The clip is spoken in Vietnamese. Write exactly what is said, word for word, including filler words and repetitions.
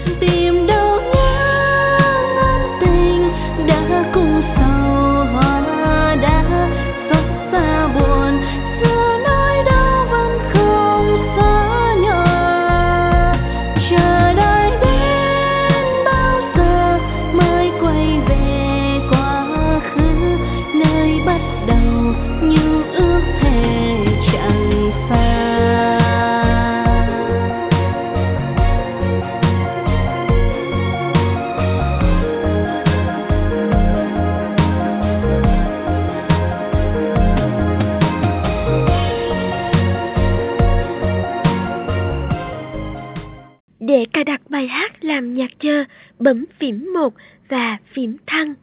tìm đâu nhớ ngân tình đã cùng sầu hoa đã xót xa buồn xưa nỗi đau vẫn không xóa nhòa. Chờ đợi đến bao giờ mới quay về quá khứ nơi bắt đầu những ước thề chẳng xa. Để cài đặt bài hát làm nhạc chờ, bấm phím một và phím thăng.